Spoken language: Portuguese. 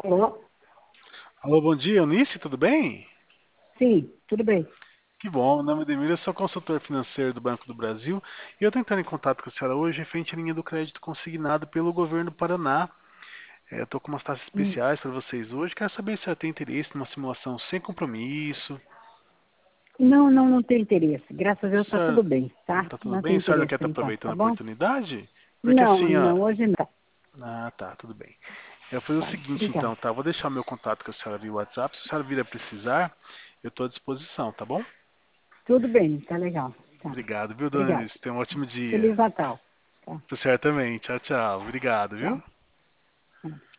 Alô? Alô, bom dia, Eunice, tudo bem? Sim, tudo bem. Que bom, meu nome é Demir, eu sou consultor financeiro do Banco do Brasil e eu estou entrando em contato com a senhora hoje referente à linha do crédito consignado pelo governo do Paraná. Eu estou com umas taxas Hum. especiais para vocês hoje, quero saber se a senhora tem interesse numa simulação sem compromisso. Não, não, não tem interesse. Graças a Deus A está senhora, tudo bem, tá? tá tudo Não tem bem? A senhora já interesse quer por estar enquanto, aproveitando tá a bom? oportunidade? Porque Não, assim, ó... não, hoje não. Ah, tá, tudo bem. Eu vou fazer o Tá, seguinte obrigada. então, tá? Eu vou deixar meu contato com a senhora via WhatsApp, se a senhora vir a precisar, eu estou à disposição, tá bom? Tudo bem, tá legal. Tá, Obrigado, viu, dona obrigada. Eunice? Tenha um ótimo dia. Feliz Natal. Tá, Você também. Tchau, tchau. Obrigado, viu? tchau.